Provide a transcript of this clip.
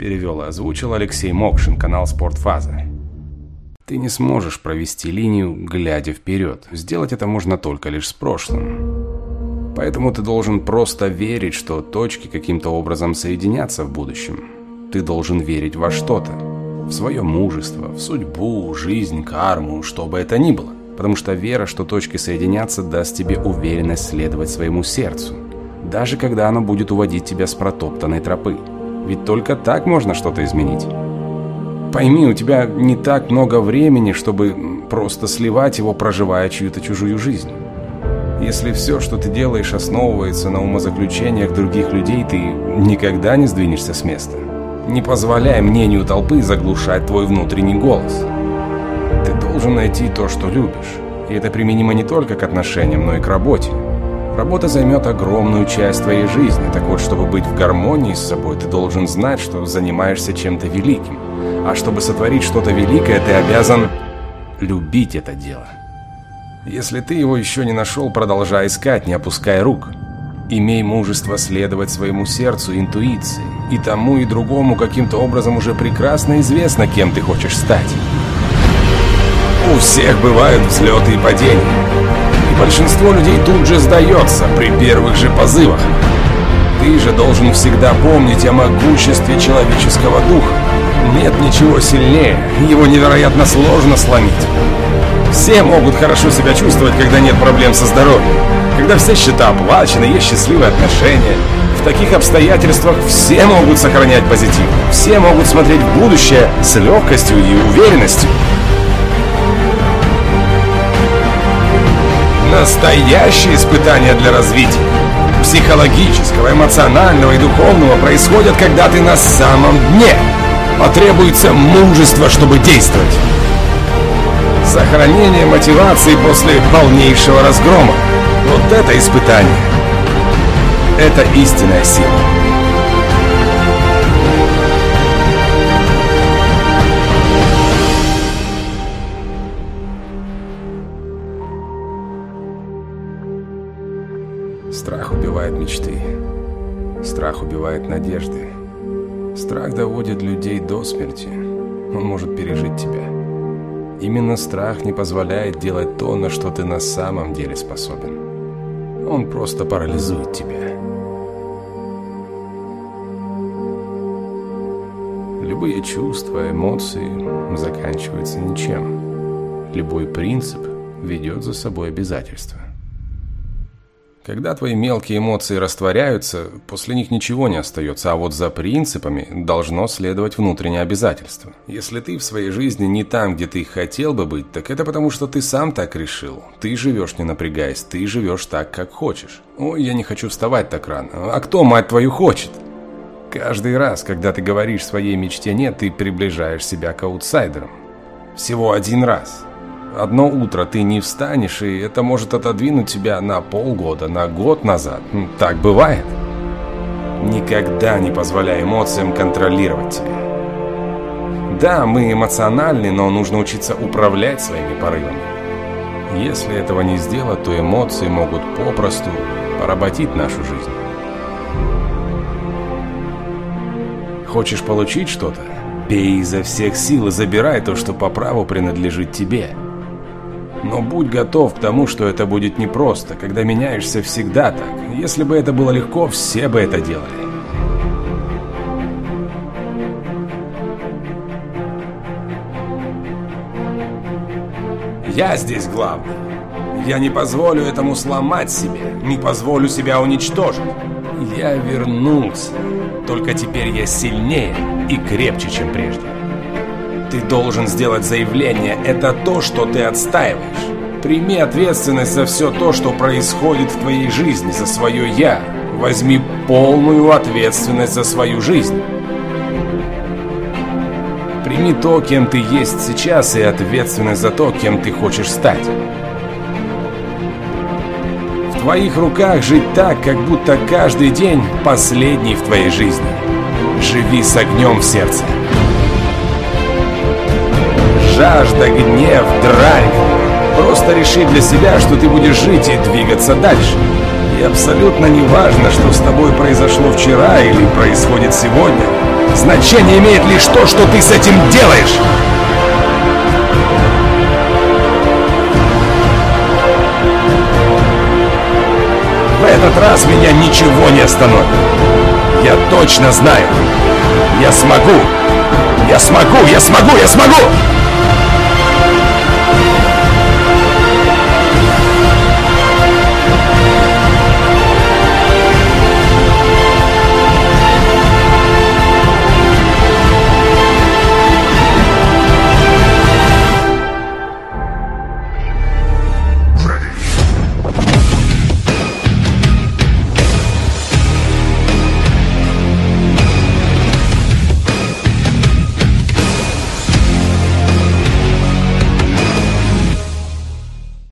Перевел и озвучил Алексей Мокшин, канал «Спортфаза». Ты не сможешь провести линию, глядя вперед. Сделать это можно только лишь с прошлым. Поэтому ты должен просто верить, что точки каким-то образом соединятся в будущем. Ты должен верить во что-то. В свое мужество, в судьбу, жизнь, карму, что бы это ни было. Потому что вера, что точки соединятся, даст тебе уверенность следовать своему сердцу. Даже когда оно будет уводить тебя с протоптанной тропы. Ведь только так можно что-то изменить. Пойми, у тебя не так много времени, чтобы просто сливать его, проживая чью-то чужую жизнь. Если все, что ты делаешь, основывается на умозаключениях других людей, ты никогда не сдвинешься с места. Не позволяй мнению толпы заглушать твой внутренний голос. Ты должен найти то, что любишь. И это применимо не только к отношениям, но и к работе. Работа займет огромную часть твоей жизни. Так вот, чтобы быть в гармонии с собой, ты должен знать, что занимаешься чем-то великим. А чтобы сотворить что-то великое, ты обязан любить это дело. Если ты его еще не нашел, продолжай искать, не опускай рук. Имей мужество следовать своему сердцу, интуиции. И тому, и другому каким-то образом уже прекрасно известно, кем ты хочешь стать. У всех бывают взлеты и падения. И большинство людей тут же сдается при первых же позывах. Ты же должен всегда помнить о могуществе человеческого духа. Нет ничего сильнее, его невероятно сложно сломить. Все могут хорошо себя чувствовать, когда нет проблем со здоровьем. Когда все счета оплачены, есть счастливые отношения. В таких обстоятельствах все могут сохранять позитив. Все могут смотреть в будущее с легкостью и уверенностью. Настоящие испытания для развития психологического, эмоционального и духовного происходят, когда ты на самом дне. Потребуется мужество, чтобы действовать. Сохранение мотивации после полнейшего разгрома. Вот это испытание. Это истинная сила. Страх убивает мечты. Страх убивает надежды. Страх доводит людей до смерти. Он может пережить тебя. Именно страх не позволяет делать то, на что ты на самом деле способен. Он просто парализует тебя. Любые чувства, эмоции заканчиваются ничем. Любой принцип ведет за собой обязательства. Когда твои мелкие эмоции растворяются, после них ничего не остается, а вот за принципами должно следовать внутреннее обязательство. Если ты в своей жизни не там, где ты хотел бы быть, так это потому, что ты сам так решил. Ты живешь не напрягаясь, ты живешь так, как хочешь. Ой, я не хочу вставать так рано. А кто, мать твою, хочет? Каждый раз, когда ты говоришь своей мечте «нет», ты приближаешь себя к аутсайдерам. Всего один раз. Одно утро ты не встанешь, и это может отодвинуть тебя на полгода, на год назад. Так бывает. Никогда не позволяй эмоциям контролировать тебя. Да, мы эмоциональны, но нужно учиться управлять своими порывами. Если этого не сделать, то эмоции могут попросту поработить нашу жизнь. Хочешь получить что-то? Бей изо всех сил и забирай то, что по праву принадлежит тебе. Но будь готов к тому, что это будет непросто. Когда меняешься, всегда так. Если бы это было легко, все бы это делали. Я здесь главный. Я не позволю этому сломать себя. Не позволю себя уничтожить. Я вернулся. Только теперь я сильнее и крепче, чем прежде. Ты должен сделать заявление. Это то, что ты отстаиваешь. Прими ответственность за все то, что происходит в твоей жизни, за свое «я». Возьми полную ответственность за свою жизнь. Прими то, кем ты есть сейчас, и ответственность за то, кем ты хочешь стать. В твоих руках жить так, как будто каждый день последний в твоей жизни. Живи с огнем в сердце. Жажда, гнев, драйв. Просто реши для себя, что ты будешь жить и двигаться дальше. И абсолютно не важно, что с тобой произошло вчера или происходит сегодня. Значение имеет лишь то, что ты с этим делаешь. В этот раз меня ничего не остановит. Я точно знаю. Я смогу! Я смогу! Я смогу! Я смогу!